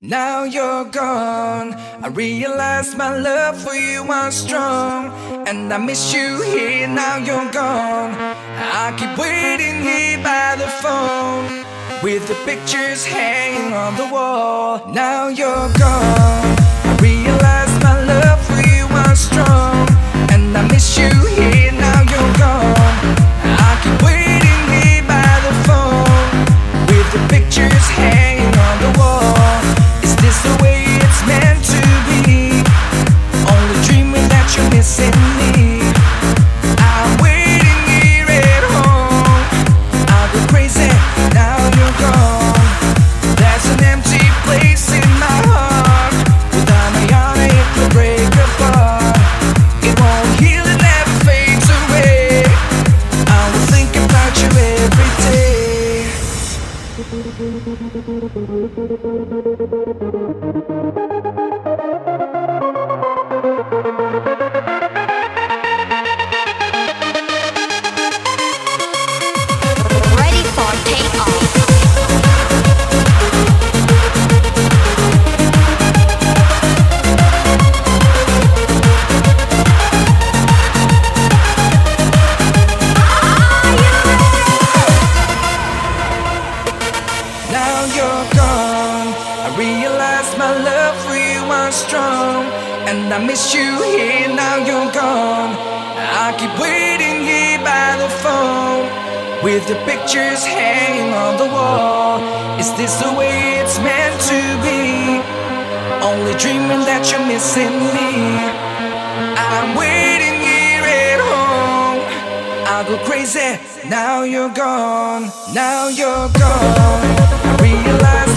Now you're gone. I realize my love for you was strong, and I miss you here. Now you're gone. I keep waiting here by the phone, with the pictures hanging on the wall. Now you're gone. I realize my love for you was strong, and I miss you here. Now you're gone. I keep waiting here by the phone, with the pictures hanging on the wall. Is this the way it's meant to be? Only dreaming that you're missing me. I'm waiting here at home. I'll go crazy, now you're gone. There's an empty place in my heart. Without me on it, it will break apart. It won't heal, it never fades away. I will think about you every day. Ready for takeoff. Now you're gone. I realize my love for you was strong, and I miss you here. Now you're gone. I keep waiting here by the phone, with the pictures hanging on the wall. Is this the way it's meant to be? Only dreaming that you're missing me. I'm waiting here at home. I'll go crazy. Now you're gone. Now you're gone. I realize